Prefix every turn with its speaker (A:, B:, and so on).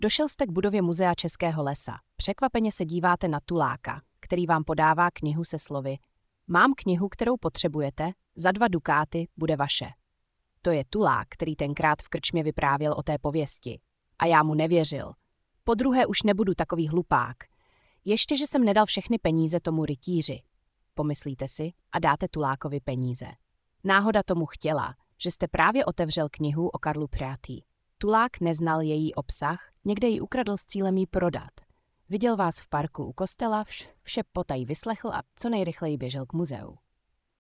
A: Došel jste k budově Muzea Českého lesa. Překvapeně se díváte na tuláka, který vám podává knihu se slovy: Mám knihu, kterou potřebujete, za 2 dukáty bude vaše. To je tulák, který tenkrát v krčmě vyprávěl o té pověsti. A já mu nevěřil. Podruhé už nebudu takový hlupák. Ještě, že jsem nedal všechny peníze tomu rytíři. Pomyslíte si a dáte tulákovi peníze. Náhoda tomu chtěla, že jste právě otevřel knihu o Karlu Prátý. Tulák neznal její obsah, někde ji ukradl s cílem ji prodat. Viděl vás v parku u kostela, vše potají vyslechl a co nejrychleji běžel k muzeu.